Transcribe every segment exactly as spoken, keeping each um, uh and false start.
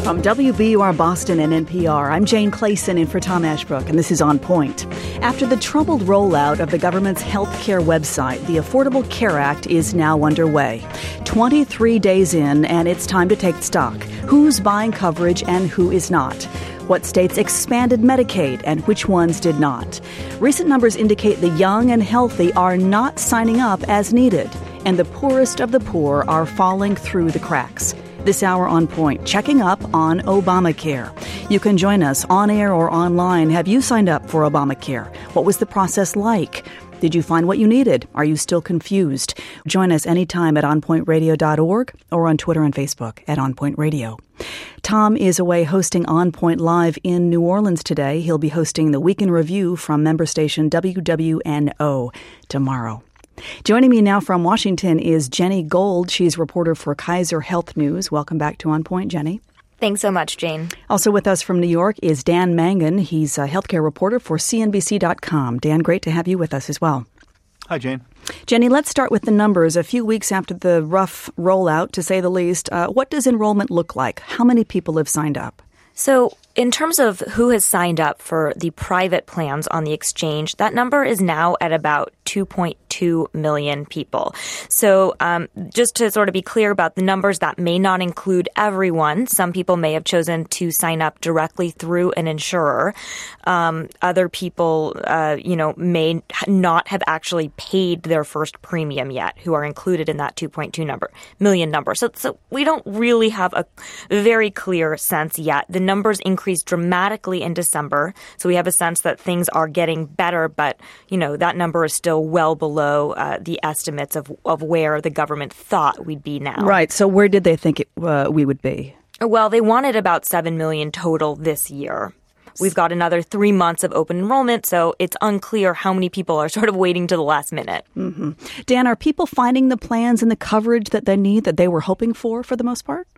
From W B U R Boston and N P R, I'm Jane Clayson in for Tom Ashbrook, and this is On Point. After the troubled rollout of the government's health care website, the Affordable Care Act is now underway. twenty-three days in, and it's time to take stock. Who's buying coverage and who is not? What states expanded Medicaid and which ones did not? Recent numbers indicate the young and healthy are not signing up as needed, and the poorest of the poor are falling through the cracks. This hour On Point, checking up on Obamacare. You can join us on air or online. Have you signed up for Obamacare? What was the process like? Did you find what you needed? Are you still confused? Join us anytime at on point radio dot org or on Twitter and Facebook at On Point Radio. Tom is away hosting On Point Live in New Orleans today. He'll be hosting the Week in Review from member station W W N O tomorrow. Joining me now from Washington is Jenny Gold. She's reporter for Kaiser Health News. Welcome back to On Point, Jenny. Thanks so much, Jane. Also with us from New York is Dan Mangan. He's a healthcare reporter for C N B C dot com. Dan, great to have you with us as well. Hi, Jane. Jenny, let's start with the numbers. A few weeks after the rough rollout, to say the least, uh, what does enrollment look like? How many people have signed up? So in terms of who has signed up for the private plans on the exchange, that number is now at about two point two million people. So um, just to sort of be clear about the numbers, that may not include everyone. Some people may have chosen to sign up directly through an insurer. Um, other people, uh, you know, may not have actually paid their first premium yet, who are included in that two point two number, million number. So, so we don't really have a very clear sense yet. The numbers increased dramatically in December, so we have a sense that things are getting better, but, you know, that number is still well below uh, the estimates of, of where the government thought we'd be now. Right. So where did they think it, uh, we would be? Well, they wanted about seven million total this year. We've got another three months of open enrollment, so it's unclear how many people are sort of waiting to the last minute. Mm-hmm. Dan, are people finding the plans and the coverage that they need, that they were hoping for, for the most part?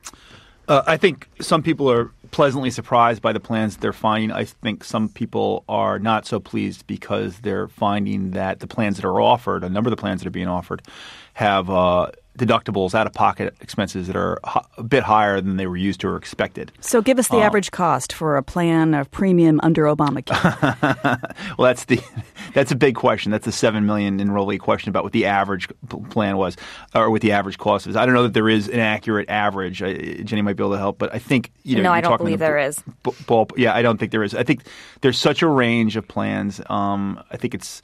Uh, I think some people are pleasantly surprised by the plans they're finding. I think some people are not so pleased because they're finding that the plans that are offered, a number of the plans that are being offered, have uh, deductibles, out-of-pocket expenses that are a bit higher than they were used to or expected. So give us the um, average cost for a plan of premium under Obamacare. Well, that's the that's a big question. That's a seven million enrollee question about what the average plan was or what the average cost is. I don't know that there is an accurate average. I, Jenny might be able to help, but I think you know. No, I don't believe there is. B- ball, yeah, I don't think there is. I think there's such a range of plans. Um, I think it's.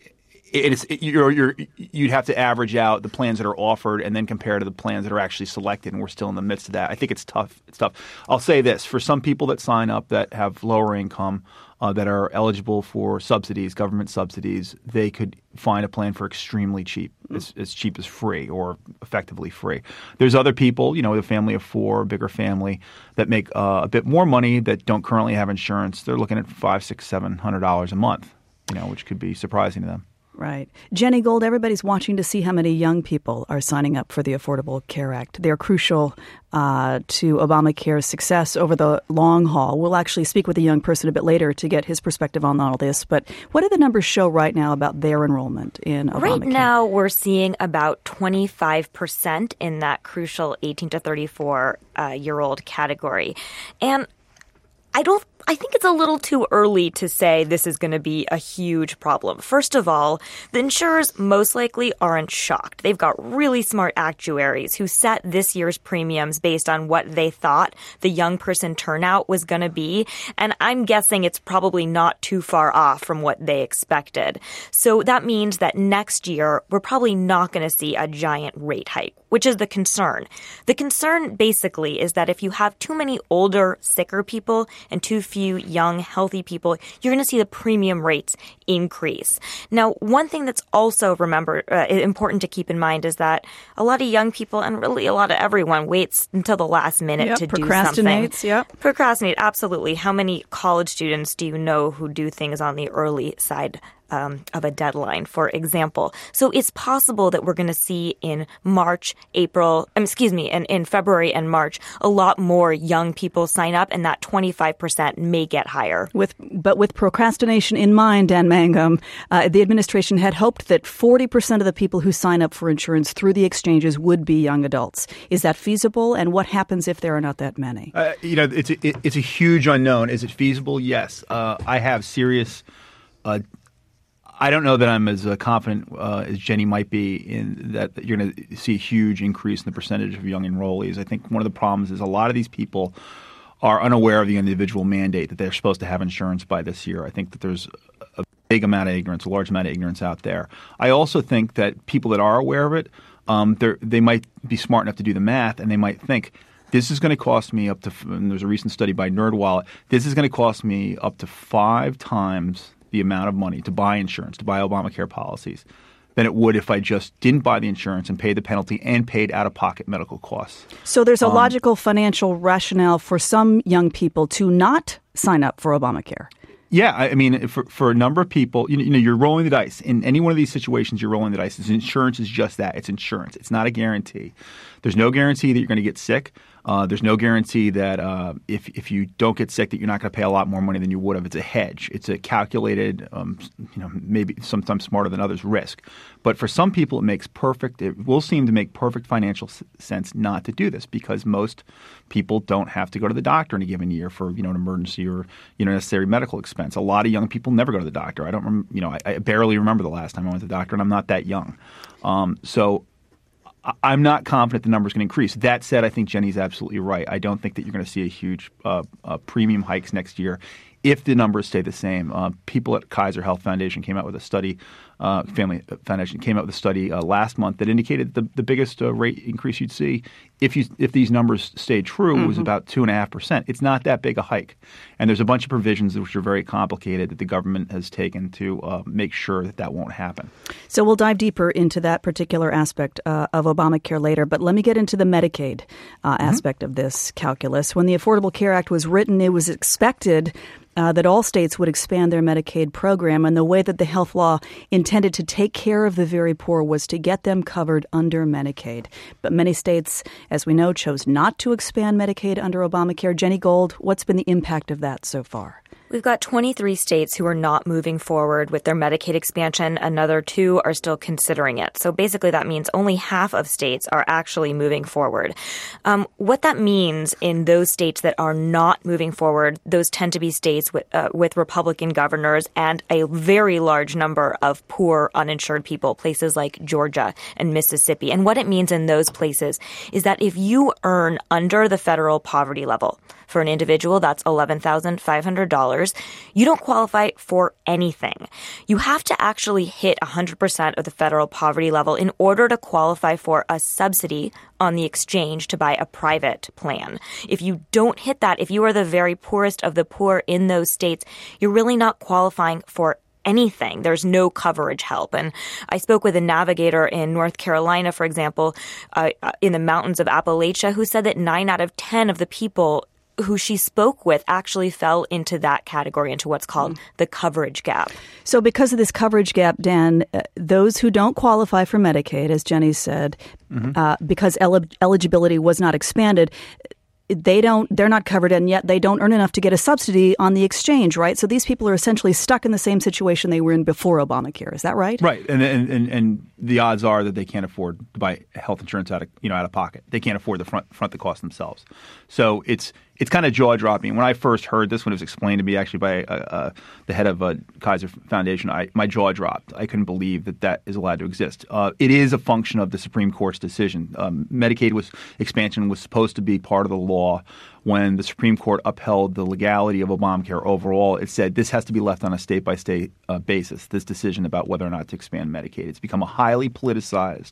It's it, you're, you're, you'd have to average out the plans that are offered and then compare to the plans that are actually selected, and we're still in the midst of that. I think it's tough. It's tough. I'll say this. For some people that sign up that have lower income, uh, that are eligible for subsidies, government subsidies, they could find a plan for extremely cheap, mm. as, as cheap as free or effectively free. There's other people, you know, with a family of four, a bigger family, that make uh, a bit more money that don't currently have insurance. They're looking at five, six, seven hundred dollars a month, you know, which could be surprising to them. Right. Jenny Gold, everybody's watching to see how many young people are signing up for the Affordable Care Act. They're crucial uh, to Obamacare's success over the long haul. We'll actually speak with a young person a bit later to get his perspective on all this. But what do the numbers show right now about their enrollment in Obamacare? Right now, we're seeing about twenty-five percent in that crucial eighteen to thirty-four uh, year old category. And I don't I think it's a little too early to say this is going to be a huge problem. First of all, the insurers most likely aren't shocked. They've got really smart actuaries who set this year's premiums based on what they thought the young person turnout was going to be. And I'm guessing it's probably not too far off from what they expected. So that means that next year, we're probably not going to see a giant rate hike, which is the concern. The concern basically is that if you have too many older, sicker people and too few young, healthy people, you're going to see the premium rates increase. Now, one thing that's also remember uh, important to keep in mind is that a lot of young people, and really a lot of everyone, waits until the last minute yep, to do something. Procrastinates, yep. Procrastinate, absolutely. How many college students do you know who do things on the early side um, of a deadline, for example. So it's possible that we're going to see in March, April, um, excuse me, in, in February and March, a lot more young people sign up, and that twenty-five percent may get higher. With but with procrastination in mind, Dan Mangum, uh, the administration had hoped that forty percent of the people who sign up for insurance through the exchanges would be young adults. Is that feasible? And what happens if there are not that many? Uh, you know, it's a, it, it's a huge unknown. Is it feasible? Yes. Uh, I have serious. Uh, I don't know that I'm as uh, confident uh, as Jenny might be in that, that you're going to see a huge increase in the percentage of young enrollees. I think one of the problems is a lot of these people are unaware of the individual mandate that they're supposed to have insurance by this year. I think that there's a big amount of ignorance, a large amount of ignorance out there. I also think that people that are aware of it, um, they might be smart enough to do the math, and they might think, this is going to cost me up to, and there's a recent study by NerdWallet, this is going to cost me up to five times the amount of money to buy insurance, to buy Obamacare policies, than it would if I just didn't buy the insurance and paid the penalty and paid out-of-pocket medical costs. So there's a um, logical financial rationale for some young people to not sign up for Obamacare. Yeah, I mean, for for a number of people, you know, you know, you're rolling the dice. In any one of these situations, you're rolling the dice. Insurance is just that. It's insurance. It's not a guarantee. There's no guarantee that you're going to get sick. Uh, there's no guarantee that uh, if if you don't get sick, that you're not going to pay a lot more money than you would have. It's a hedge. It's a calculated, um, you know, maybe sometimes smarter than others risk. But for some people, it makes perfect. It will seem to make perfect financial s- sense not to do this because most people don't have to go to the doctor in a given year for you know an emergency or you know necessary medical expense. A lot of young people never go to the doctor. I don't, rem- you know, I, I barely remember the last time I went to the doctor, and I'm not that young. Um, so. I'm not confident the numbers can increase. That said, I think Jenny's absolutely right. I don't think that you're going to see a huge uh, uh, premium hikes next year if the numbers stay the same. Uh, people at Kaiser Health Foundation came out with a study, uh, Family Foundation came out with a study uh, last month that indicated the, the biggest uh, rate increase you'd see if you if these numbers stayed true mm-hmm. was about two and a half percent. It's not that big a hike, and there's a bunch of provisions which are very complicated that the government has taken to uh, make sure that that won't happen. So we'll dive deeper into that particular aspect uh, of Obamacare later, but let me get into the Medicaid uh, mm-hmm. aspect of this calculus. When the Affordable Care Act was written, it was expected Uh, that all states would expand their Medicaid program, and the way that the health law intended to take care of the very poor was to get them covered under Medicaid. But many states, as we know, chose not to expand Medicaid under Obamacare. Jenny Gold, what's been the impact of that so far? We've got twenty-three states who are not moving forward with their Medicaid expansion. Another two are still considering it. So basically that means only half of states are actually moving forward. Um, what that means in those states that are not moving forward, those tend to be states with, uh, with Republican governors and a very large number of poor uninsured people, places like Georgia and Mississippi. And what it means in those places is that if you earn under the federal poverty level, for an individual, that's eleven thousand five hundred dollars. You don't qualify for anything. You have to actually hit one hundred percent of the federal poverty level in order to qualify for a subsidy on the exchange to buy a private plan. If you don't hit that, if you are the very poorest of the poor in those states, you're really not qualifying for anything. There's no coverage help. And I spoke with a navigator in North Carolina, for example, uh, in the mountains of Appalachia, who said that nine out of ten of the people who she spoke with actually fell into that category, into what's called mm. the coverage gap. So because of this coverage gap, Dan, uh, those who don't qualify for Medicaid, as Jenny said, mm-hmm. uh, because el- eligibility was not expanded, they don't, they're not covered, and yet they don't earn enough to get a subsidy on the exchange, right? So these people are essentially stuck in the same situation they were in before Obamacare. Is that right? Right. And and and, and the odds are that they can't afford to buy health insurance out of, you know, out of pocket. They can't afford the front front the cost themselves. So it's it's kind of jaw-dropping. When I first heard this, when it was explained to me actually by uh, uh, the head of uh, Kaiser Foundation, I, my jaw dropped. I couldn't believe that that is allowed to exist. Uh, it is a function of the Supreme Court's decision. Um, Medicaid was expansion was supposed to be part of the law. When the Supreme Court upheld the legality of Obamacare overall, it said this has to be left on a state-by-state uh, basis, this decision about whether or not to expand Medicaid. It's become a highly politicized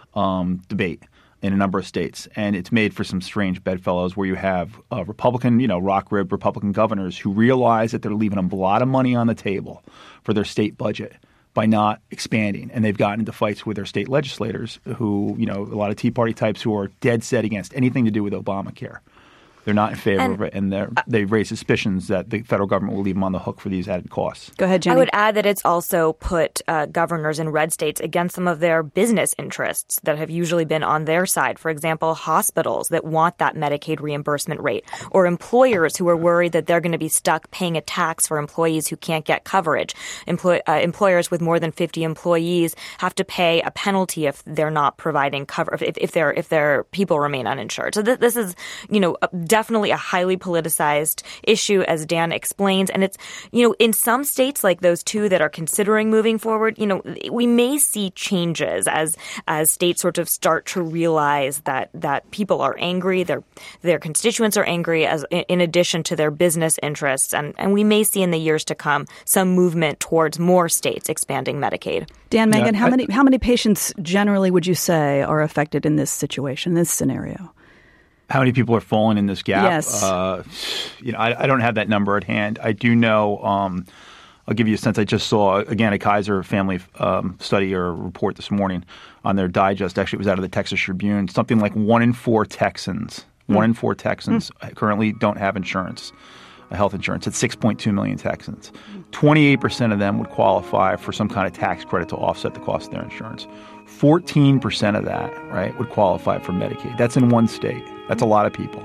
um, debate in a number of states, and it's made for some strange bedfellows where you have uh, Republican, you know, rock-ribbed Republican governors who realize that they're leaving a lot of money on the table for their state budget by not expanding. And they've gotten into fights with their state legislators who, you know, a lot of Tea Party types who are dead set against anything to do with Obamacare. They're not in favor And, of it, and they raise suspicions that the federal government will leave them on the hook for these added costs. Go ahead, Jenny. I would add that it's also put uh, governors in red states against some of their business interests that have usually been on their side. For example, hospitals that want that Medicaid reimbursement rate, or employers who are worried that they're going to be stuck paying a tax for employees who can't get coverage. Employ- uh, employers with more than fifty employees have to pay a penalty if they're not providing cover, if, if their if their people remain uninsured. So th- this is, you know, a, definitely a highly politicized issue, as Dan explains. And it's, you know, in some states like those two that are considering moving forward, you know, we may see changes as as states sort of start to realize that that people are angry, their their constituents are angry, as in addition to their business interests. And, and we may see in the years to come some movement towards more states expanding Medicaid. Dan Mangan, Yeah, how I- many how many patients generally would you say are affected in this situation, this scenario? How many people are falling in this gap? Yes. Uh, you know, I, I don't have that number at hand. I do know. Um, I'll give you a sense. I just saw again a Kaiser family um, study or report this morning on their digest. Actually, it was out of the Texas Tribune. Something like one in four Texans, mm. one in four Texans mm. currently don't have insurance, health insurance. It's six point two million Texans. twenty-eight percent of them would qualify for some kind of tax credit to offset the cost of their insurance. fourteen percent of that, right, would qualify for Medicaid. That's in one state. That's a lot of people.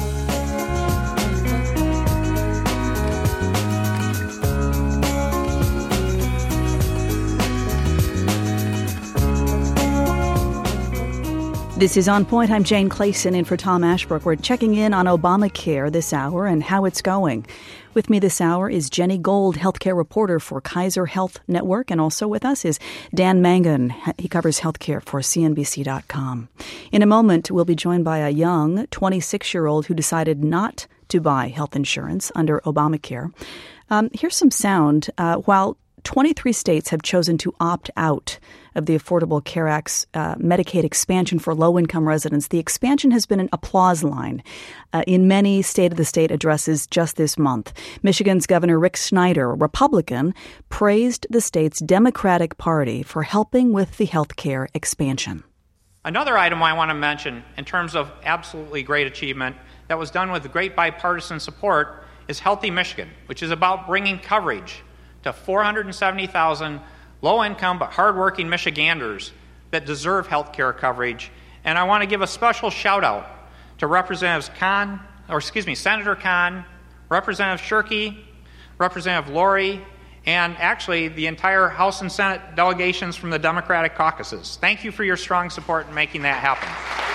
This is On Point. I'm Jane Clayson in for Tom Ashbrook. We're checking in on Obamacare this hour and how it's going. With me this hour is Jenny Gold, healthcare reporter for Kaiser Health Network, and also with us is Dan Mangan. He covers healthcare for C N B C dot com. In a moment, we'll be joined by a young twenty-six-year-old who decided not to buy health insurance under Obamacare. Um, here's some sound. Uh, while twenty-three states have chosen to opt out of the Affordable Care Act's uh, Medicaid expansion for low-income residents, the expansion has been an applause line uh, in many State of the State addresses just this month. Michigan's Governor Rick Snyder, a Republican, praised the state's Democratic Party for helping with the health care expansion. Another item I want to mention in terms of absolutely great achievement that was done with great bipartisan support is Healthy Michigan, which is about bringing coverage to four hundred seventy thousand low-income but hardworking Michiganders that deserve health care coverage. And I want to give a special shout-out to Representatives Khan, or excuse me, Senator Khan, Representative Shirkey, Representative Laurie, and actually the entire House and Senate delegations from the Democratic caucuses. Thank you for your strong support in making that happen.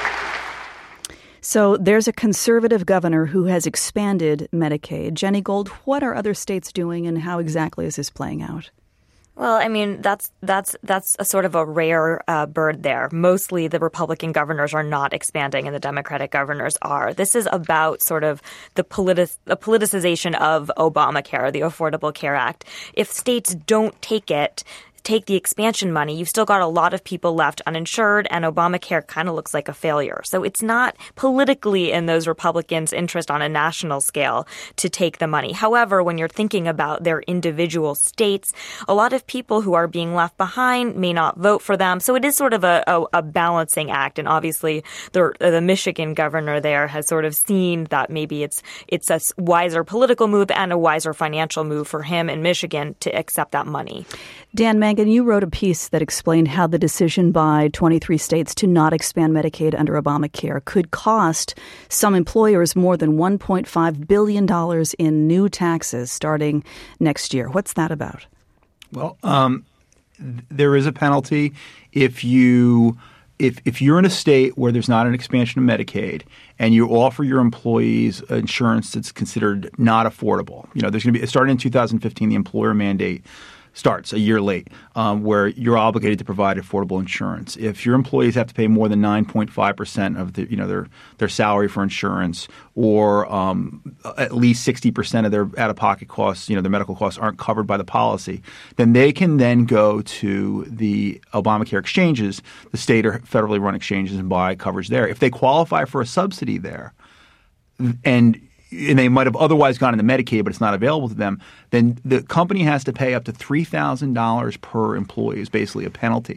So there's a conservative governor who has expanded Medicaid. Jenny Gold, what are other states doing and how exactly is this playing out? Well, I mean, that's that's that's a sort of a rare uh, bird there. Mostly the Republican governors are not expanding and the Democratic governors are. This is about sort of the, politi- the politicization of Obamacare, the Affordable Care Act. If states don't take it, take the expansion money, you've still got a lot of people left uninsured, and Obamacare kind of looks like a failure. So it's not politically in those Republicans' interest on a national scale to take the money. However, when you're thinking about their individual states, a lot of people who are being left behind may not vote for them. So it is sort of a, a, a balancing act. And obviously, the, the Michigan governor there has sort of seen that maybe it's it's a wiser political move and a wiser financial move for him in Michigan to accept that money. Dan Mangan, you wrote a piece that explained how the decision by twenty-three states to not expand Medicaid under Obamacare could cost some employers more than one point five billion dollars in new taxes starting next year. What's that about? Well, um, th- there is a penalty if you if if you're in a state where there's not an expansion of Medicaid and you offer your employees insurance that's considered not affordable. You know, there's going to be starting in two thousand fifteen, the employer mandate starts a year late, um, where you're obligated to provide affordable insurance. If your employees have to pay more than nine point five percent of the, you know, their their salary for insurance, or um, at least sixty percent of their out-of-pocket costs, you know, their medical costs aren't covered by the policy, then they can then go to the Obamacare exchanges, the state or federally run exchanges, and buy coverage there. If they qualify for a subsidy there, and and they might have otherwise gone into Medicaid, but it's not available to them, then the company has to pay up to three thousand dollars per employee is basically a penalty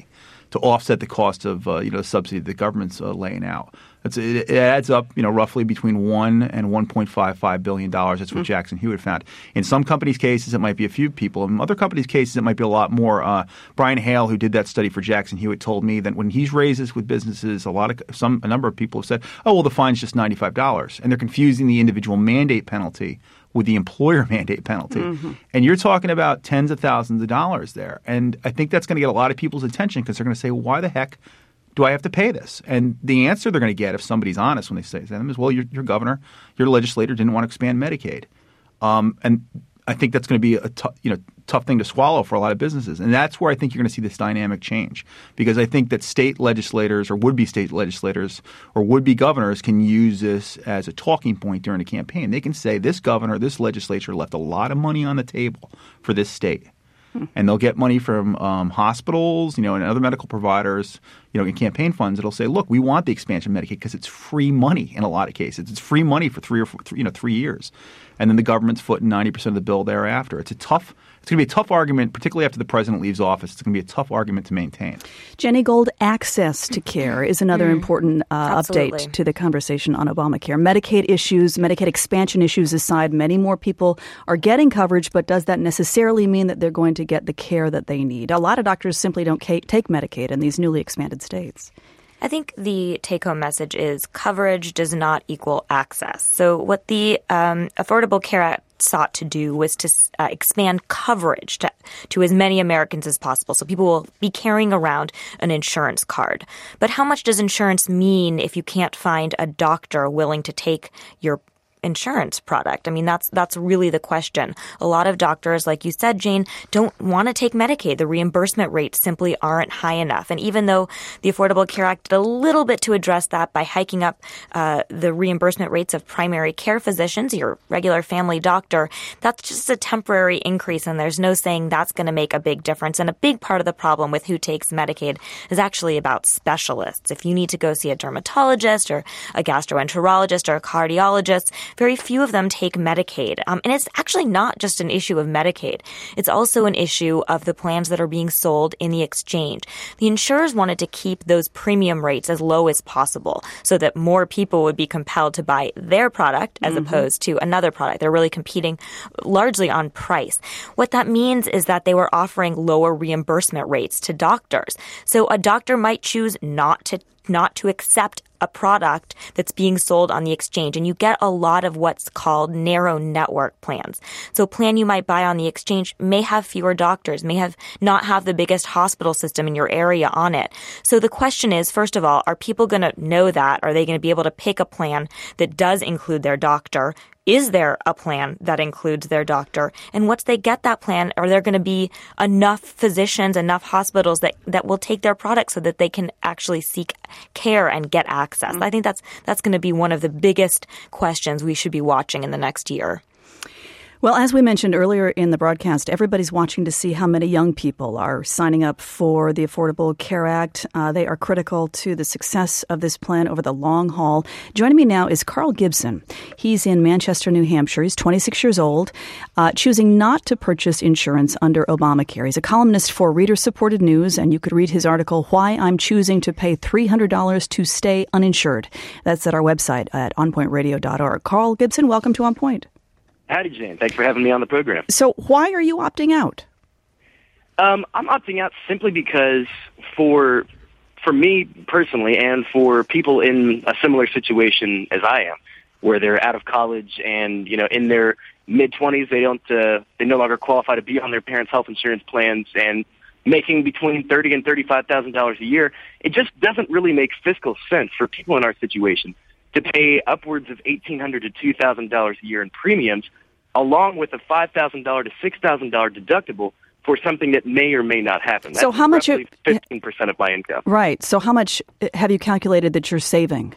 to offset the cost of uh, you know the subsidy that the government's uh, laying out. It's, it, it adds up, you know, roughly between one and one point five five billion dollars. That's what mm-hmm. Jackson Hewitt found. In some companies' cases, it might be a few people. In other companies' cases, it might be a lot more. Uh, Brian Hale, who did that study for Jackson Hewitt, told me that when he's raised this with businesses, a lot of some a number of people have said, "Oh, well, the fine's just ninety-five dollars," and they're confusing the individual mandate penalty with the employer mandate penalty. Mm-hmm. And you're talking about tens of thousands of dollars there. And I think that's going to get a lot of people's attention because they're going to say, "Why the heck do I have to pay this?" And the answer they're going to get, if somebody's honest when they say to them, is, well, your, your governor, your legislator didn't want to expand Medicaid. Um, and I think that's going to be a t- you know, tough thing to swallow for a lot of businesses. And that's where I think you're going to see this dynamic change, because I think that state legislators or would-be state legislators or would-be governors can use this as a talking point during a campaign. They can say this governor, this legislature left a lot of money on the table for this state. And they'll get money from um, hospitals, you know, and other medical providers, you know, in campaign funds. It'll say, look, we want the expansion of Medicaid because it's free money in a lot of cases. It's free money for three or four, three, you know, three years. And then the government's footing ninety percent of the bill thereafter. It's a tough – it's going to be a tough argument, particularly after the president leaves office. It's going to be a tough argument to maintain. Jenny Gold, access to care is another mm. important uh, update to the conversation on Obamacare. Medicaid issues, Medicaid expansion issues aside, many more people are getting coverage, but does that necessarily mean that they're going to get the care that they need? A lot of doctors simply don't take Medicaid in these newly expanded states. I think the take-home message is coverage does not equal access. So what the um, Affordable Care Act sought to do was to uh, expand coverage to, to as many Americans as possible. So people will be carrying around an insurance card. But how much does insurance mean if you can't find a doctor willing to take your insurance product? I mean, that's that's really the question. A lot of doctors, like you said, Jane, don't want to take Medicaid. The reimbursement rates simply aren't high enough. And even though the Affordable Care Act did a little bit to address that by hiking up uh, the reimbursement rates of primary care physicians, your regular family doctor, that's just a temporary increase, and there's no saying that's going to make a big difference. And a big part of the problem with who takes Medicaid is actually about specialists. If you need to go see a dermatologist or a gastroenterologist or a cardiologist, very few of them take Medicaid. Um, and it's actually not just an issue of Medicaid. It's also an issue of the plans that are being sold in the exchange. The insurers wanted to keep those premium rates as low as possible so that more people would be compelled to buy their product as mm-hmm. opposed to another product. They're really competing largely on price. What that means is that they were offering lower reimbursement rates to doctors. So a doctor might choose not to not to accept a product that's being sold on the exchange. And you get a lot of what's called narrow network plans. So a plan you might buy on the exchange may have fewer doctors, may have not have the biggest hospital system in your area on it. So the question is, first of all, are people going to know that? Are they going to be able to pick a plan that does include their doctor? Is there a plan that includes their doctor? And once they get that plan, are there going to be enough physicians, enough hospitals that, that will take their product so that they can actually seek care and get access? Mm-hmm. I think that's that's going to be one of the biggest questions we should be watching in the next year. Well, as we mentioned earlier in the broadcast, everybody's watching to see how many young people are signing up for the Affordable Care Act. Uh, they are critical to the success of this plan over the long haul. Joining me now is Carl Gibson. He's in Manchester, New Hampshire. He's twenty-six years old, uh, choosing not to purchase insurance under Obamacare. He's a columnist for Reader-Supported News, and you could read his article, Why I'm Choosing to Pay three hundred dollars to Stay Uninsured. That's at our website at on point radio dot org. Carl Gibson, welcome to On Point. Howdy, Jane. Thanks for having me on the program. So why are you opting out? Um, I'm opting out simply because for for me personally and for people in a similar situation as I am, where they're out of college and, you know, in their mid-twenties, they don't uh, they no longer qualify to be on their parents' health insurance plans and making between thirty thousand dollars and thirty-five thousand dollars a year, it just doesn't really make fiscal sense for people in our situation to pay upwards of eighteen hundred dollars to two thousand dollars a year in premiums, along with a five thousand dollars to six thousand dollars deductible for something that may or may not happen. That's so how much? Roughly fifteen percent of my income. Right. So how much have you calculated that you're saving?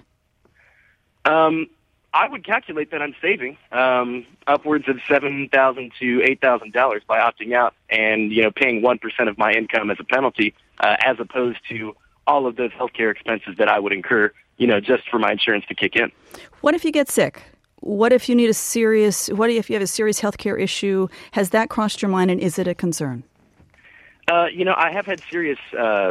Um, I would calculate that I'm saving um, upwards of seven thousand dollars to eight thousand dollars by opting out and, you know, paying one percent of my income as a penalty, uh, as opposed to all of those healthcare expenses that I would incur, you know, just for my insurance to kick in. What if you get sick? What if you need a serious, what if you have a serious healthcare issue? Has that crossed your mind, and is it a concern? Uh, you know, I have had serious uh,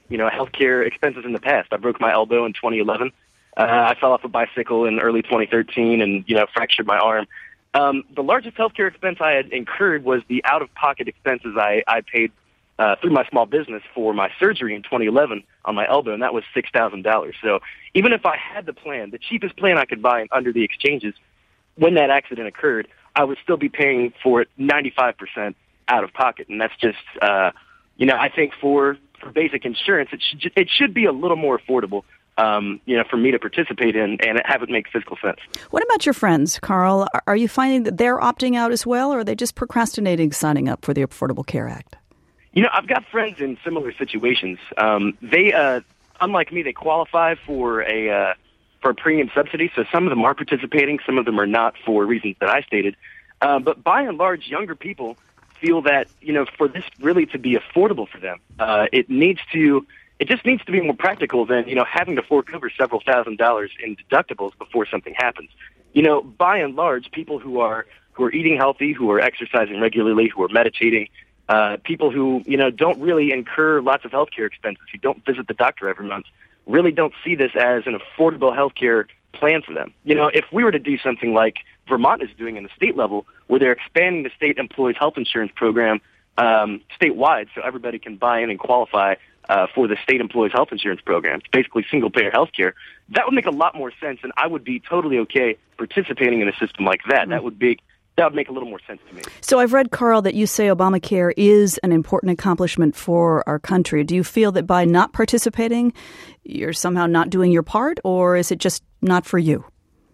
you know, healthcare expenses in the past. I broke my elbow in twenty eleven. Uh, I fell off a bicycle in early twenty thirteen and, you know, fractured my arm. Um, the largest healthcare expense I had incurred was the out-of-pocket expenses I, I paid uh, through my small business for my surgery in twenty eleven on my elbow, and that was six thousand dollars. So even if I had the plan, the cheapest plan I could buy under the exchanges, when that accident occurred, I would still be paying for it ninety-five percent out of pocket. And that's just, uh, you know, I think for, for basic insurance, it should, it should be a little more affordable. Um, you know, for me to participate in and have it make fiscal sense. What about your friends, Carl? Are you finding that they're opting out as well, or are they just procrastinating signing up for the Affordable Care Act? You know, I've got friends in similar situations. Um, they, uh, unlike me, they qualify for a uh, for a premium subsidy. So some of them are participating, some of them are not for reasons that I stated. Uh, but by and large, younger people feel that, you know, for this really to be affordable for them, uh, it needs to. It just needs to be more practical than, you know, having to fork over several thousand dollars in deductibles before something happens. You know, by and large, people who are who are eating healthy, who are exercising regularly, who are meditating, uh, people who, you know, don't really incur lots of healthcare expenses, who don't visit the doctor every month, really don't see this as an affordable healthcare plan for them. You know, if we were to do something like Vermont is doing in the state level, where they're expanding the state employees health insurance program um, statewide so everybody can buy in and qualify Uh, for the state employees health insurance program, it's basically single-payer health care, that would make a lot more sense, and I would be totally okay participating in a system like that. Mm-hmm. That would be that would make a little more sense to me. So I've read, Carl, that you say Obamacare is an important accomplishment for our country. Do you feel that by not participating, you're somehow not doing your part, or is it just not for you?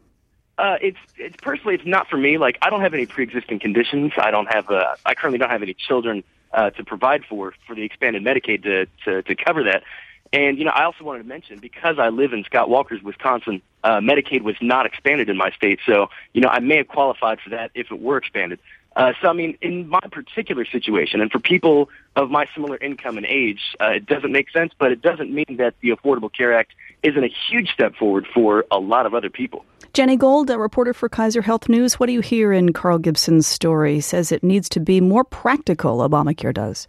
Uh, it's it's personally, it's not for me. Like, I don't have any pre-existing conditions. I don't have a, I currently don't have any children Uh, to provide for, for the expanded Medicaid to, to, to cover that. And, you know, I also wanted to mention, because I live in Scott Walker's Wisconsin, uh, Medicaid was not expanded in my state. So, you know, I may have qualified for that if it were expanded. Uh, so, I mean, in my particular situation, and for people of my similar income and age, uh, it doesn't make sense, but it doesn't mean that the Affordable Care Act isn't a huge step forward for a lot of other people. Jenny Gold, a reporter for Kaiser Health News. What do you hear in Carl Gibson's story? He says it needs to be more practical, Obamacare does.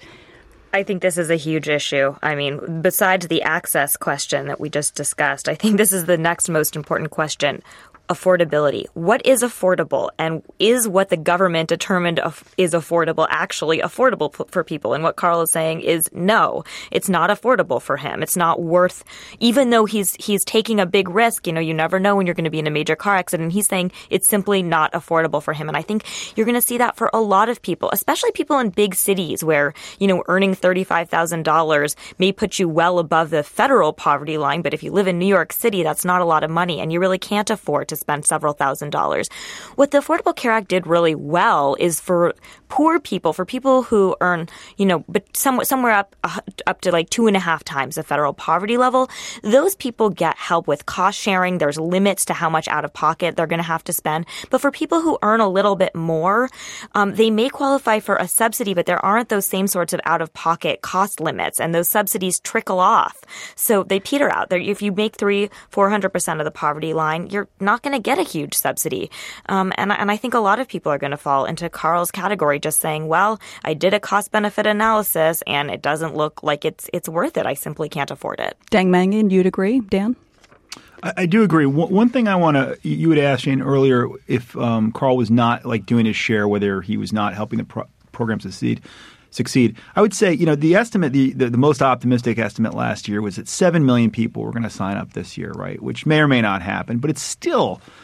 I think this is a huge issue. I mean, besides the access question that we just discussed, I think this is the next most important question. Affordability. What is affordable, and is what the government determined is affordable actually affordable for people? And what Carl is saying is no, it's not affordable for him. It's not worth, even though he's he's taking a big risk. You know, you never know when you're going to be in a major car accident. He's saying it's simply not affordable for him. And I think you're going to see that for a lot of people, especially people in big cities where, you know, earning thirty-five thousand dollars may put you well above the federal poverty line. But if you live in New York City, that's not a lot of money, and you really can't afford to spend several thousand dollars. What the Affordable Care Act did really well is for poor people, for people who earn, you know, but somewhere, somewhere up uh, up to like two and a half times the federal poverty level, those people get help with cost sharing. There's limits to how much out of pocket they're going to have to spend. But for people who earn a little bit more, um, they may qualify for a subsidy, but there aren't those same sorts of out-of-pocket cost limits, and those subsidies trickle off. So they peter out. They're, if you make three, four hundred percent of the poverty line, you're not going to get a huge subsidy. Um, and, and I think a lot of people are going to fall into Carl's category, just saying, well, I did a cost-benefit analysis and it doesn't look like it's it's worth it. I simply can't afford it. Dang Mangan, you'd agree? Dan? I, I do agree. One, one thing I want to – you had asked, Jane, earlier if um, Carl was not like doing his share, whether he was not helping the pro- program succeed. Succeed. I would say, you know, the estimate, the, the, the most optimistic estimate last year was that seven million people were going to sign up this year, right, which may or may not happen, but it's still –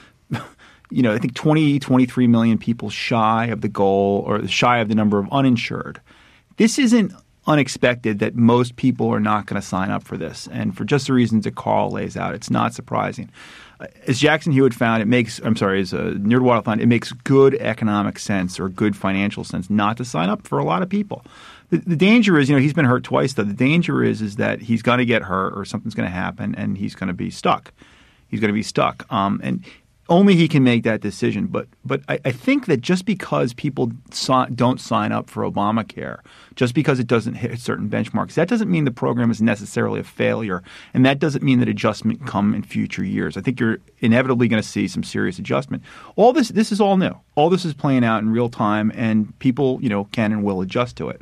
you know, I think twenty, twenty-three million people shy of the goal, or shy of the number of uninsured. This isn't unexpected that most people are not going to sign up for this. And for just the reasons that Carl lays out, it's not surprising. As Jackson Hewitt found, it makes – I'm sorry, as uh, NerdWallet found, it makes good economic sense or good financial sense not to sign up for a lot of people. The, the danger is, you know, he's been hurt twice, though. The danger is is that he's going to get hurt or something's going to happen and he's going to be stuck. He's going to be stuck. Um, and – Only he can make that decision. But but I, I think that just because people si- don't sign up for Obamacare, just because it doesn't hit certain benchmarks, that doesn't mean the program is necessarily a failure. And that doesn't mean that adjustment can come in future years. I think you're inevitably going to see some serious adjustment. All this this is all new. All this is playing out in real time, and people, you know, can and will adjust to it.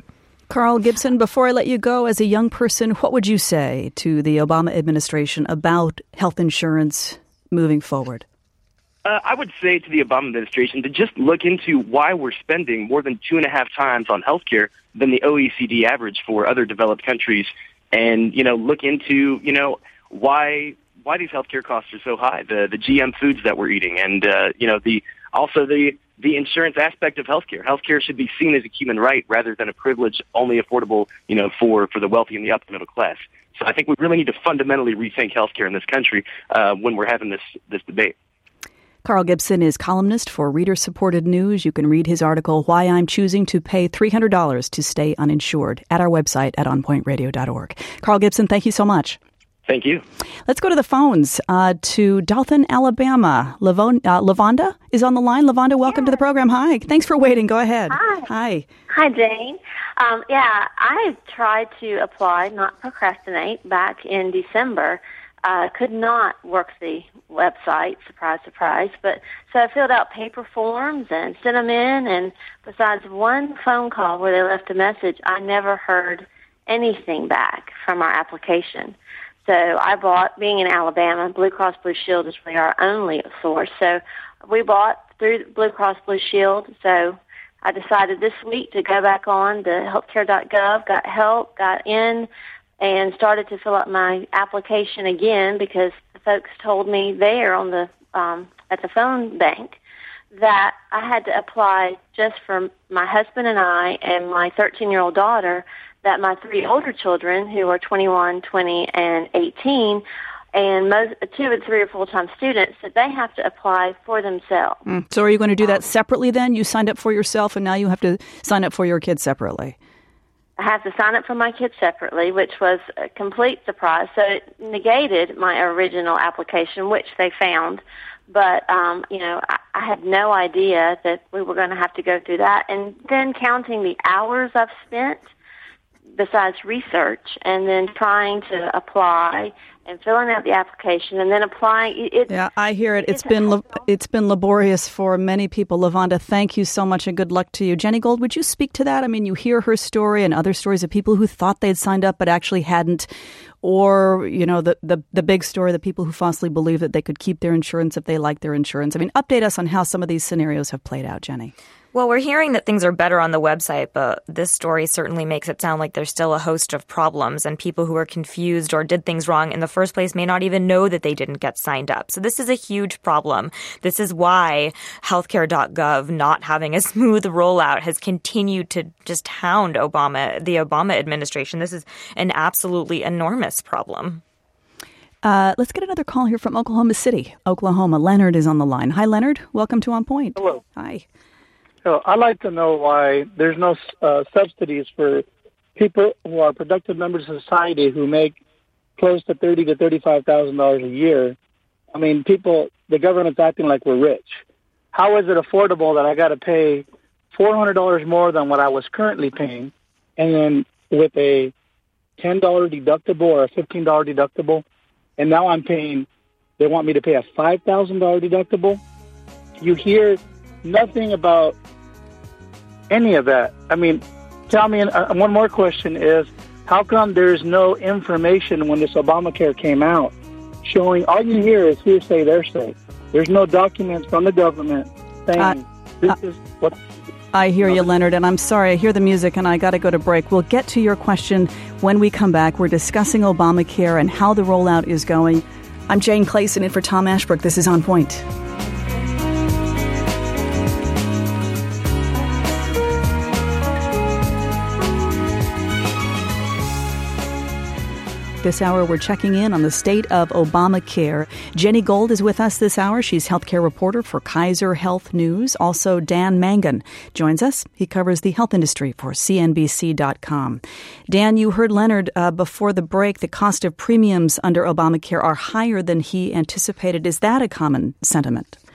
Carl Gibson, before I let you go, as a young person, what would you say to the Obama administration about health insurance moving forward? Uh, I would say to the Obama administration to just look into why we're spending more than two and a half times on healthcare than the O E C D average for other developed countries, and you know, look into you know why why these healthcare costs are so high, the the G M foods that we're eating, and uh, you know the also the the insurance aspect of healthcare. Healthcare should be seen as a human right rather than a privilege only affordable, you know, for, for the wealthy and the upper middle class. So I think we really need to fundamentally rethink healthcare in this country uh, when we're having this this debate. Carl Gibson is columnist for Reader-Supported News. You can read his article, Why I'm Choosing to Pay three hundred dollars to Stay Uninsured, at our website at on point radio dot org. Carl Gibson, thank you so much. Thank you. Let's go to the phones uh, to Dothan, Alabama. Lavon, uh, Lavonda is on the line. Lavonda, welcome yeah. to the program. Hi. Thanks for waiting. Go ahead. Hi. Hi. Hi, Jane. Um, yeah, I tried to apply, not procrastinate, back in December. Uh, could not work the website, surprise, surprise. But so I filled out paper forms and sent them in. And besides one phone call where they left a message, I never heard anything back from our application. So I bought, being in Alabama, Blue Cross Blue Shield is really our only source. So we bought through Blue Cross Blue Shield. So I decided this week to go back on to healthcare dot gov, got help, got in, and started to fill out my application again because the folks told me there on the um, at the phone bank that I had to apply just for my husband and I and my thirteen-year-old daughter, that my three older children, who are twenty-one, twenty, and eighteen, and most, two and three are full-time students, that they have to apply for themselves. Mm. So are you going to do that separately then? You signed up for yourself, and now you have to sign up for your kids separately. I have to sign up for my kids separately, which was a complete surprise. So it negated my original application, which they found. But, um, you know, I, I had no idea that we were going to have to go through that. And then counting the hours I've spent besides research, and then trying to apply and filling out the application and then applying. It, yeah, I hear it. It's been la- it's been laborious for many people. Lavonda, thank you so much and good luck to you. Jenny Gold, would you speak to that? I mean, you hear her story and other stories of people who thought they'd signed up but actually hadn't. Or, you know, the, the, the big story, the people who falsely believe that they could keep their insurance if they like their insurance. I mean, update us on how some of these scenarios have played out, Jenny. Well, we're hearing that things are better on the website, but this story certainly makes it sound like there's still a host of problems, and people who are confused or did things wrong in the first place may not even know that they didn't get signed up. So this is a huge problem. This is why healthcare dot gov not having a smooth rollout has continued to just hound Obama, the Obama administration. This is an absolutely enormous problem. Uh, let's get another call here from Oklahoma City, Oklahoma. Leonard is on the line. Hi, Leonard. Welcome to On Point. Hello. Hi. So I'd like to know why there's no uh, subsidies for people who are productive members of society who make close to thirty to thirty-five thousand dollars a year. I mean, people, the government's acting like we're rich. How is it affordable that I got to pay four hundred dollars more than what I was currently paying, and then with a ten dollars deductible or a fifteen dollars deductible, and now I'm paying, they want me to pay a five thousand dollars deductible? You hear nothing about any of that. I mean, tell me, uh, one more question is, how come there's no information when this Obamacare came out showing, all you hear is hearsay, there's There's no documents from the government saying uh, this uh, is what... I hear you, Leonard, and I'm sorry, I hear the music and I got to go to break. We'll get to your question when we come back. We're discussing Obamacare and how the rollout is going. I'm Jane Clayson in for Tom Ashbrook. This is On Point. This hour, we're checking in on the state of Obamacare. Jenny Gold is with us this hour. She's healthcare reporter for Kaiser Health News. Also, Dan Mangan joins us. He covers the health industry for C N B C dot com. Dan, you heard Leonard uh, before the break. The cost of premiums under Obamacare are higher than he anticipated. Is that a common sentiment?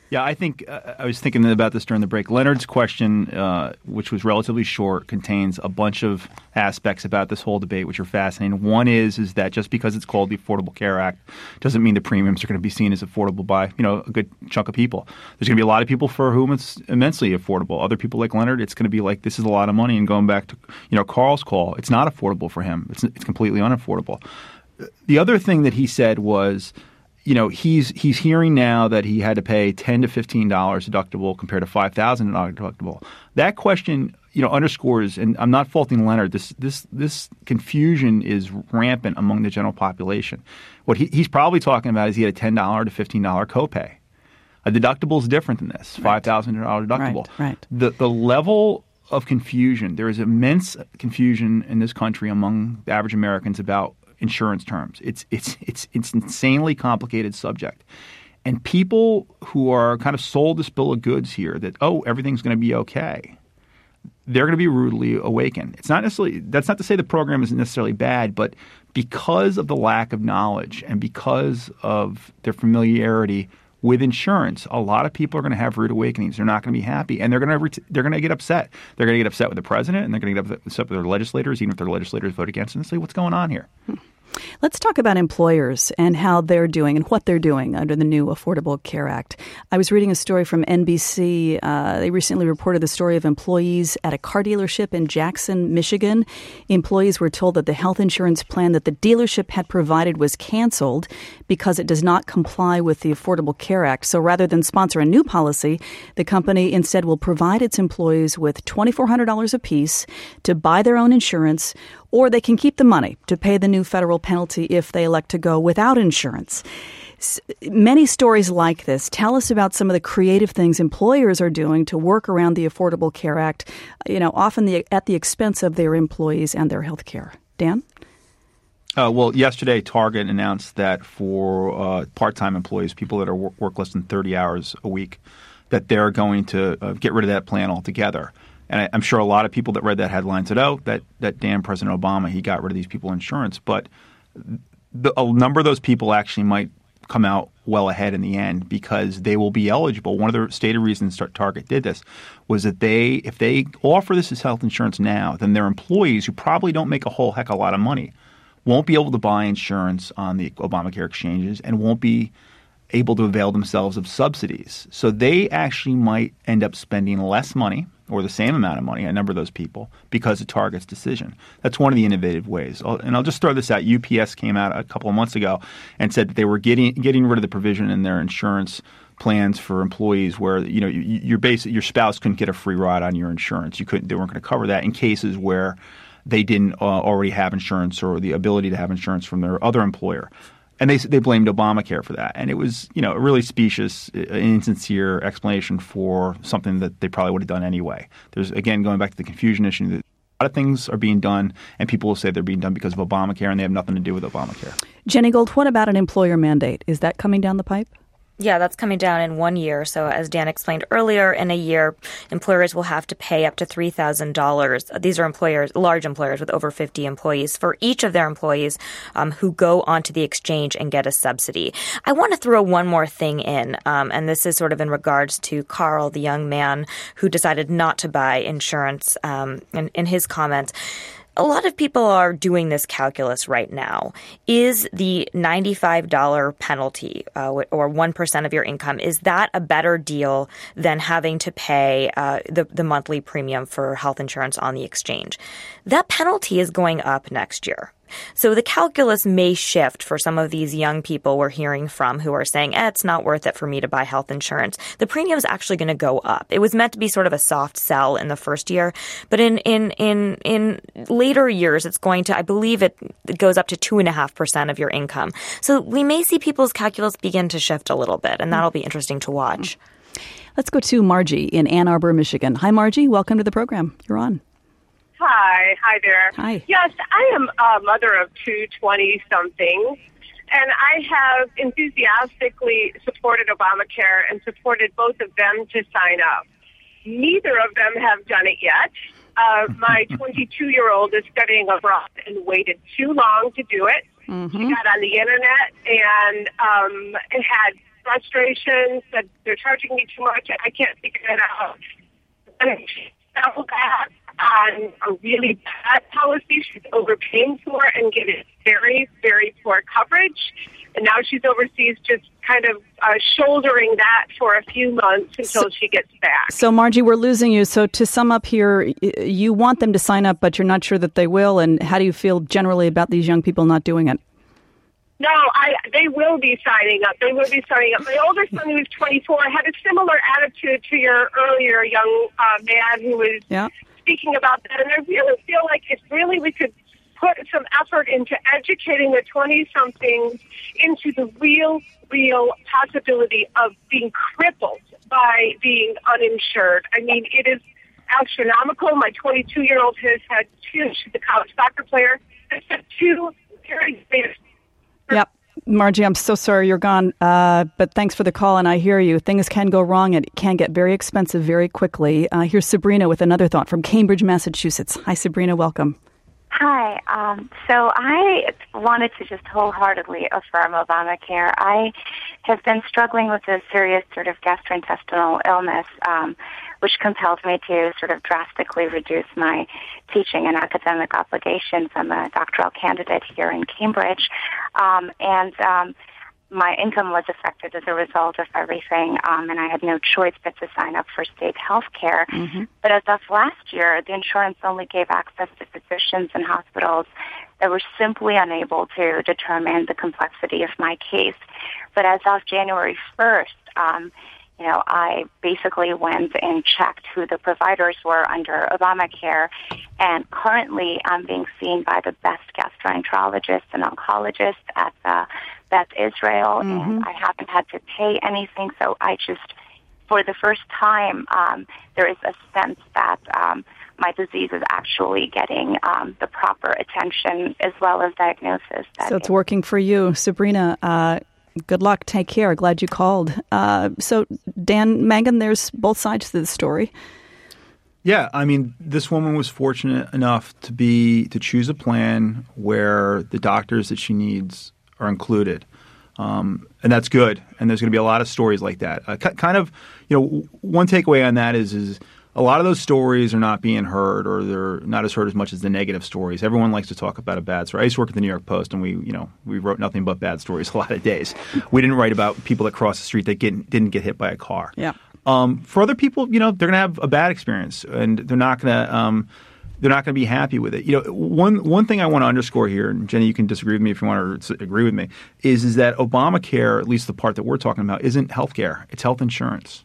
Yeah, I think uh, I was thinking about this during the break. Leonard's question, uh, which was relatively short, contains a bunch of aspects about this whole debate, which are fascinating. One is is that just because it's called the Affordable Care Act doesn't mean the premiums are going to be seen as affordable by, you know, a good chunk of people. There's going to be a lot of people for whom it's immensely affordable. Other people like Leonard, it's going to be like, this is a lot of money. And going back to, you know, Carl's call, it's not affordable for him. It's it's completely unaffordable. The other thing that he said was, you know, he's he's hearing now that he had to pay ten to fifteen dollars deductible compared to five thousand dollars deductible. That question, you know, underscores, and I'm not faulting Leonard, this this this confusion is rampant among the general population. What he, he's probably talking about is he had a ten dollars to fifteen dollars copay. A deductible is different than this, five thousand dollars deductible. Right, right. The, the level of confusion, there is immense confusion in this country among the average Americans about insurance terms. It's it's it's it's an insanely complicated subject. And people who are kind of sold this bill of goods here that, oh, everything's going to be okay, they're going to be rudely awakened. It's not necessarily – that's not to say the program isn't necessarily bad, but because of the lack of knowledge and because of their familiarity with insurance, a lot of people are going to have rude awakenings. They're not going to be happy, and they're going to ret- they're going to get upset. They're going to get upset with the president, and they're going to get upset with their legislators, even if their legislators vote against it, and say, what's going on here? Hmm. Let's talk about employers and how they're doing and what they're doing under the new Affordable Care Act. I was reading a story from N B C. Uh, they recently reported the story of employees at a car dealership in Jackson, Michigan. Employees were told that the health insurance plan that the dealership had provided was canceled because it does not comply with the Affordable Care Act. So rather than sponsor a new policy, the company instead will provide its employees with twenty-four hundred dollars apiece to buy their own insurance, or they can keep the money to pay the new federal penalty if they elect to go without insurance. S- many stories like this. Tell us about some of the creative things employers are doing to work around the Affordable Care Act, you know, often the, at the expense of their employees and their health care. Dan? Uh, well, yesterday, Target announced that for uh, part-time employees, people that are work, work less than thirty hours a week, that they're going to uh, get rid of that plan altogether. And I, I'm sure a lot of people that read that headline said, oh, that, that damn President Obama, he got rid of these people insurance. But the, a number of those people actually might come out well ahead in the end because they will be eligible. One of the stated reasons Target did this was that they, if they offer this as health insurance now, then their employees who probably don't make a whole heck of a lot of money won't be able to buy insurance on the Obamacare exchanges and won't be able to avail themselves of subsidies. So they actually might end up spending less money or the same amount of money, a number of those people, because of Target's decision. That's one of the innovative ways. And I'll just throw this out. U P S came out a couple of months ago and said that they were getting getting rid of the provision in their insurance plans for employees where, you know, your base, your spouse couldn't get a free ride on your insurance. You couldn't. They weren't going to cover that in cases where they didn't uh, already have insurance or the ability to have insurance from their other employer. And they they blamed Obamacare for that. And it was, you know, a really specious, insincere explanation for something that they probably would have done anyway. There's, again, going back to the confusion issue, a lot of things are being done, and people will say they're being done because of Obamacare, and they have nothing to do with Obamacare. Jenny Gold, what about an employer mandate? Is that coming down the pipe? Yeah, that's coming down in one year. So as Dan explained earlier, in a year, employers will have to pay up to three thousand dollars. These are employers, large employers with over fifty employees, for each of their employees um, who go onto the exchange and get a subsidy. I want to throw one more thing in, um, and this is sort of in regards to Carl, the young man who decided not to buy insurance, um, in, in his comments. A lot of people are doing this calculus right now. Is the ninety-five dollars penalty uh, or one percent of your income, is that a better deal than having to pay uh, the, the monthly premium for health insurance on the exchange? That penalty is going up next year. So the calculus may shift for some of these young people we're hearing from who are saying, eh, it's not worth it for me to buy health insurance. The premium is actually going to go up. It was meant to be sort of a soft sell in the first year, but in in in in later years, it's going to, I believe it, it goes up to two and a half percent of your income. So we may see people's calculus begin to shift a little bit, and that'll be interesting to watch. Let's go to Margie in Ann Arbor, Michigan. Hi, Margie. Welcome to the program. You're on. Hi. Hi there. Hi. Yes, I am a mother of two twenty-somethings, and I have enthusiastically supported Obamacare and supported both of them to sign up. Neither of them have done it yet. Uh, my twenty-two-year-old is studying abroad and waited too long to do it. Mm-hmm. She got on the Internet and um, had frustration, said they're charging me too much, I can't figure it out. And she fell back on a really bad policy. She's overpaying for and getting very, very poor coverage. And now she's overseas just kind of uh, shouldering that for a few months until so, she gets back. So, Margie, we're losing you. So to sum up here, you want them to sign up, but you're not sure that they will. And how do you feel generally about these young people not doing it? No, I, they will be signing up. They will be signing up. My older son, who's twenty-four, had a similar attitude to your earlier young uh, man who was yeah. speaking about that. And I really feel like if really we could put some effort into educating the twenty-somethings into the real, real possibility of being crippled by being uninsured. I mean, it is astronomical. My twenty-two-year-old has had two, she's a college soccer player, has had two very big. Yep. Margie, I'm so sorry you're gone, uh, but thanks for the call, and I hear you. Things can go wrong, and it can get very expensive very quickly. Uh, here's Sabrina with another thought from Cambridge, Massachusetts. Hi, Sabrina. Welcome. Hi. Um, so I wanted to just wholeheartedly affirm Obamacare. I have been struggling with a serious sort of gastrointestinal illness, um, which compelled me to sort of drastically reduce my teaching and academic obligations. I'm a doctoral candidate here in Cambridge, um, and um, my income was affected as a result of everything, um, and I had no choice but to sign up for state health care. Mm-hmm. But as of last year, the insurance only gave access to physicians and hospitals that were simply unable to determine the complexity of my case. But as of January first, um, you know, I basically went and checked who the providers were under Obamacare, and currently I'm being seen by the best gastroenterologist and oncologist at the Beth Israel, mm-hmm. and I haven't had to pay anything, so I just, for the first time, um, there is a sense that um, my disease is actually getting um, the proper attention as well as diagnosis. So it's working for you. Sabrina, uh, good luck. Take care. Glad you called. Uh, so, Dan, Megan, there's both sides to the story. Yeah, I mean, this woman was fortunate enough to be to choose a plan where the doctors that she needs are included. Um, and that's good. And there's going to be a lot of stories like that. Uh, c- kind of, you know, one takeaway on that is, is a lot of those stories are not being heard, or they're not as heard as much as the negative stories. Everyone likes to talk about a bad story. I used to work at the New York Post, and we, you know, we wrote nothing but bad stories a lot of days. We didn't write about people that crossed the street that get, didn't get hit by a car. Yeah. Um, for other people, you know, they're going to have a bad experience, and they're not going to um, they're not going to be happy with it. You know, one one thing I want to underscore here, and Jenny, you can disagree with me if you want to agree with me, is is that Obamacare, at least the part that we're talking about, isn't health care. It's health insurance.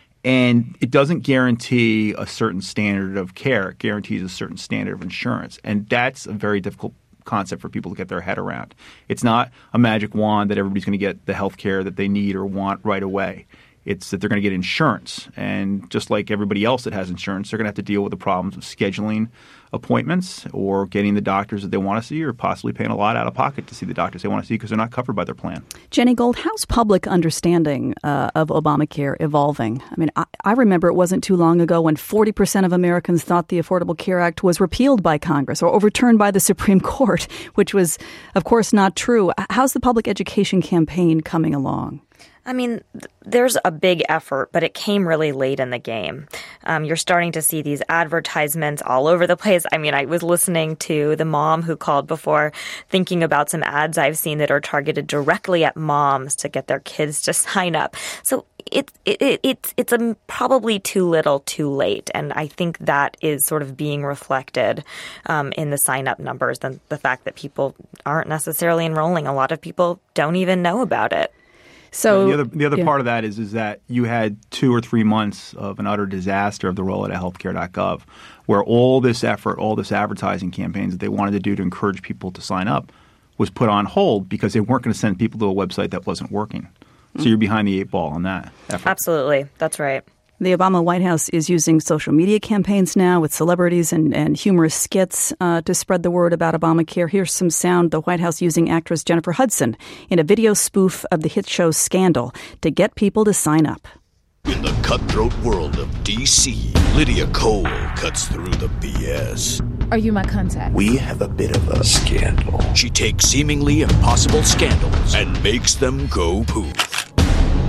And it doesn't guarantee a certain standard of care. It guarantees a certain standard of insurance. And that's a very difficult concept for people to get their head around. It's not a magic wand that everybody's going to get the health care that they need or want right away. It's that they're going to get insurance. And just like everybody else that has insurance, they're going to have to deal with the problems of scheduling appointments or getting the doctors that they want to see, or possibly paying a lot out of pocket to see the doctors they want to see because they're not covered by their plan. Jenny Gold, how's public understanding uh, of Obamacare evolving? I mean, I, I remember it wasn't too long ago when forty percent of Americans thought the Affordable Care Act was repealed by Congress or overturned by the Supreme Court, which was, of course, not true. How's the public education campaign coming along? I mean, there's a big effort, but it came really late in the game. Um, you're starting to see these advertisements all over the place. I mean, I was listening to the mom who called before, thinking about some ads I've seen that are targeted directly at moms to get their kids to sign up. So it, it, it, it's it's a probably too little, too late. And I think that is sort of being reflected um, in the sign-up numbers, and the fact that people aren't necessarily enrolling. A lot of people don't even know about it. So the other the other yeah. part of that is is that you had two or three months of an utter disaster of the rollout of healthcare dot gov, where all this effort, all this advertising campaigns that they wanted to do to encourage people to sign up was put on hold because they weren't going to send people to a website that wasn't working. So you're behind the eight ball on that effort. Absolutely. That's right. The Obama White House is using social media campaigns now with celebrities and, and humorous skits uh, to spread the word about Obamacare. Here's some sound the White House using actress Jennifer Hudson in a video spoof of the hit show Scandal to get people to sign up. In the cutthroat world of D C, Lydia Cole cuts through the B S. Are you my contact? We have a bit of a scandal. She takes seemingly impossible scandals and makes them go poof.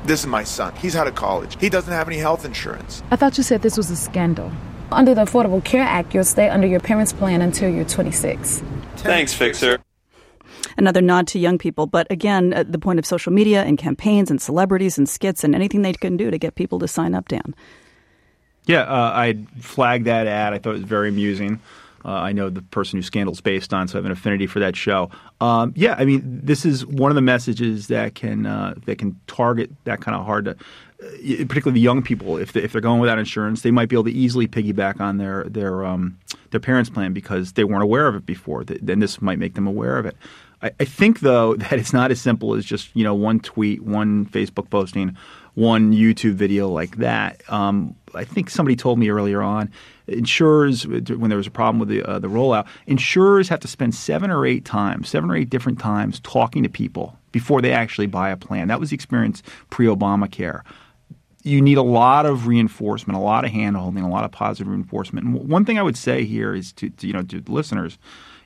This is my son. He's out of college. He doesn't have any health insurance. I thought you said this was a scandal. Under the Affordable Care Act, you'll stay under your parents' plan until you're twenty-six. Thanks, Fixer. Another nod to young people. But again, at the point of social media and campaigns and celebrities and skits and anything they can do to get people to sign up, Dan. Yeah, uh, I flagged that ad. I thought it was very amusing. Uh, I know the person who Scandal's based on, so I have an affinity for that show. Um, yeah, I mean, this is one of the messages that can uh, that can target that kind of hard to, uh, particularly the young people. If they, if they're going without insurance, they might be able to easily piggyback on their their um, their parents' plan because they weren't aware of it before. Then this might make them aware of it. I, I think, though, that it's not as simple as just you know one tweet, one Facebook posting, one YouTube video like that. Um, I think somebody told me earlier on, insurers, when there was a problem with the uh, the rollout, insurers have to spend seven or eight times, seven or eight different times talking to people before they actually buy a plan. That was the experience pre-Obamacare. You need a lot of reinforcement, a lot of hand-holding, a lot of positive reinforcement. And one thing I would say here is to, to you know to the listeners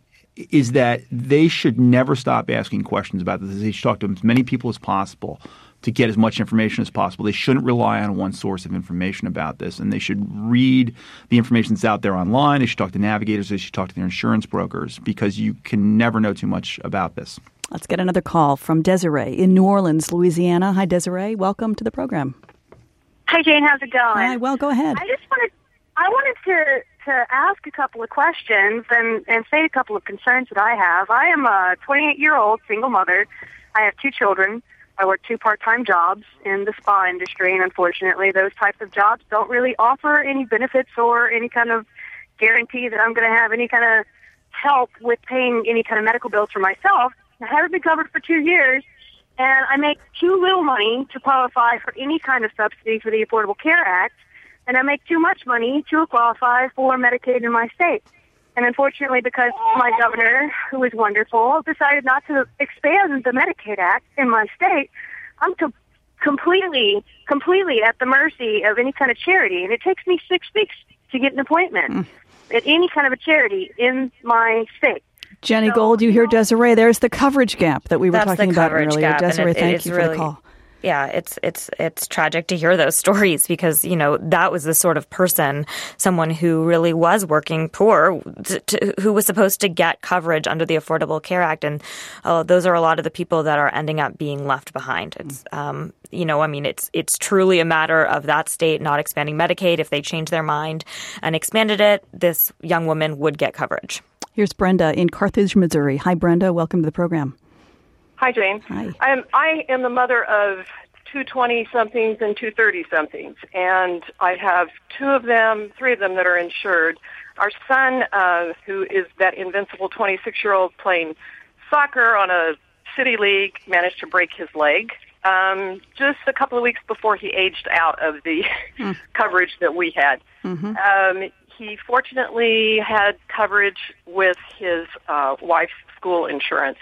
is that they should never stop asking questions about this. They should talk to as many people as possible to get as much information as possible. They shouldn't rely on one source of information about this, and they should read the information that's out there online. They should talk to navigators. They should talk to their insurance brokers because you can never know too much about this. Let's get another call from Desiree in New Orleans, Louisiana. Hi, Desiree. Welcome to the program. Hi, Jane. How's it going? Hi. Well, go ahead. I just wanted I wanted to to ask a couple of questions and, and say a couple of concerns that I have. I am a twenty-eight-year-old single mother. I have two children. I work two part-time jobs in the spa industry, and unfortunately, those types of jobs don't really offer any benefits or any kind of guarantee that I'm going to have any kind of help with paying any kind of medical bills for myself. I haven't been covered for two years, and I make too little money to qualify for any kind of subsidy for the Affordable Care Act, and I make too much money to qualify for Medicaid in my state. And unfortunately, because my governor, who is wonderful, decided not to expand the Medicaid Act in my state, I'm co- completely, completely at the mercy of any kind of charity. And it takes me six weeks to get an appointment mm. at any kind of a charity in my state. Jenny so, Gold, you hear Desiree. There's the coverage gap that we were That's talking the about coverage earlier. Gap, Desiree, it, thank it you for really, the call. Yeah, it's it's it's tragic to hear those stories because, you know, that was the sort of person, someone who really was working poor, to, to, who was supposed to get coverage under the Affordable Care Act. And uh, those are a lot of the people that are ending up being left behind. It's, um, you know, I mean, it's it's truly a matter of that state not expanding Medicaid. If they changed their mind and expanded it, this young woman would get coverage. Here's Brenda in Carthage, Missouri. Hi, Brenda. Welcome to the program. Hi, Jane. Hi. I'm, I am the mother of two twenty-somethings and two thirty-somethings, and I have two of them, three of them that are insured. Our son, uh, who is that invincible twenty-six-year-old playing soccer on a city league, managed to break his leg um, just a couple of weeks before he aged out of the mm. coverage that we had. Mm-hmm. Um, he fortunately had coverage with his uh, wife's school insurance.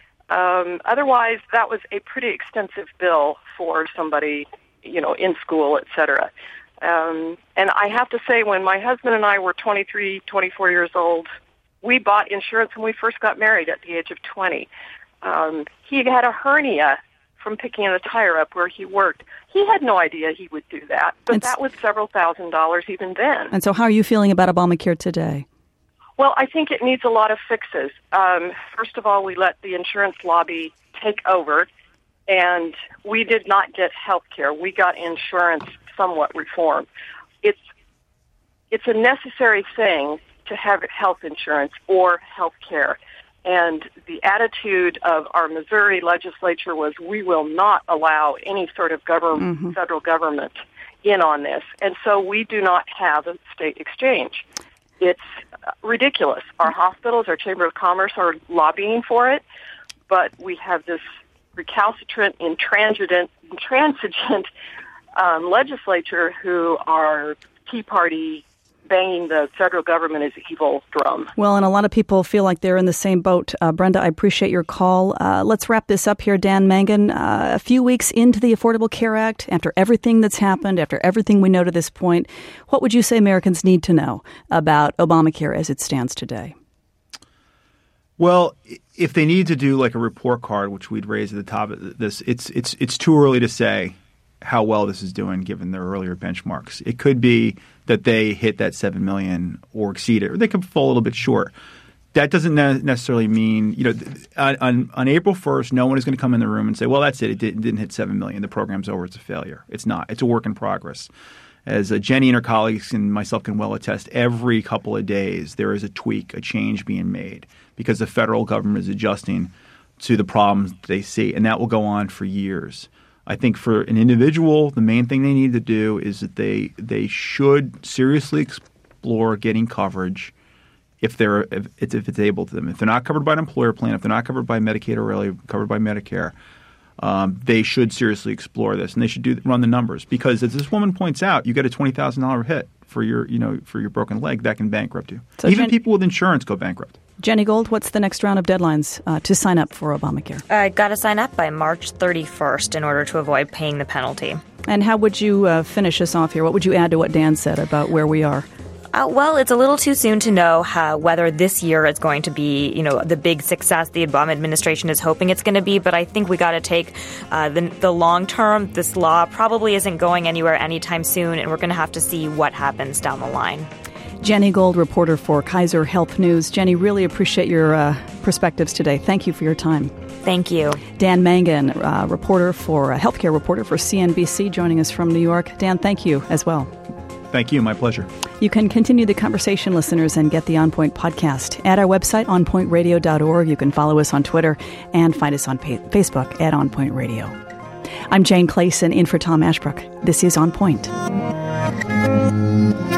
Um, otherwise, that was a pretty extensive bill for somebody, you know, in school, et cetera. Um, and I have to say, when my husband and I were twenty-three, twenty-four years old, we bought insurance when we first got married at the age of twenty. Um, he had a hernia from picking a tire up where he worked. He had no idea he would do that, but and that was several thousand dollars even then. And so how are you feeling about Obamacare today? Well, I think it needs a lot of fixes. Um, first of all, we let the insurance lobby take over, and we did not get health care. We got insurance somewhat reformed. It's it's a necessary thing to have health insurance or health care. And the attitude of our Missouri legislature was, we will not allow any sort of government, mm-hmm. federal government in on this. And so we do not have a state exchange. It's ridiculous. Our hospitals, our Chamber of Commerce are lobbying for it, but we have this recalcitrant, intransigent, intransigent um, legislature who are Tea Party banging the federal government as evil drum. Well, and a lot of people feel like they're in the same boat. Uh, Brenda, I appreciate your call. Uh, let's wrap this up here. Dan Mangan, uh, a few weeks into the Affordable Care Act, after everything that's happened, after everything we know to this point, what would you say Americans need to know about Obamacare as it stands today? Well, if they need to do like a report card, which we'd raise at the top of this, it's it's it's too early to say how well this is doing given their earlier benchmarks. It could be that they hit that seven million or exceed it, or they could fall a little bit short. That doesn't ne- necessarily mean, you know, on, on, on April first, no one is going to come in the room and say, well, that's it. It didn't, didn't hit seven million. The program's over. It's a failure. It's not. It's a work in progress. As uh, Jenny and her colleagues and myself can well attest, every couple of days there is a tweak, a change being made because the federal government is adjusting to the problems they see, and that will go on for years. I think for an individual, the main thing they need to do is that they they should seriously explore getting coverage if they're if it's, if it's able to them. If they're not covered by an employer plan, if they're not covered by Medicaid or really covered by Medicare, um, they should seriously explore this, and they should do run the numbers because, as this woman points out, you get a twenty thousand dollars hit for your you know for your broken leg that can bankrupt you. So Even Jen- people with insurance go bankrupt. Jenny Gold, what's the next round of deadlines uh, to sign up for Obamacare? I uh, got to sign up by March thirty-first in order to avoid paying the penalty. And how would you uh, finish us off here? What would you add to what Dan said about where we are? Uh, well, it's a little too soon to know how, whether this year is going to be, you know, the big success the Obama administration is hoping it's going to be. But I think we got to take uh, the, the long term. This law probably isn't going anywhere anytime soon, and we're going to have to see what happens down the line. Jenny Gold, reporter for Kaiser Health News. Jenny, really appreciate your uh, perspectives today. Thank you for your time. Thank you. Dan Mangan, uh, reporter for uh, healthcare reporter for C N B C, joining us from New York. Dan, thank you as well. Thank you. My pleasure. You can continue the conversation, listeners, and get the On Point podcast at our website, on point radio dot org. You can follow us on Twitter and find us on pa- Facebook at On Point Radio. I'm Jane Clayson, in for Tom Ashbrook. This is On Point.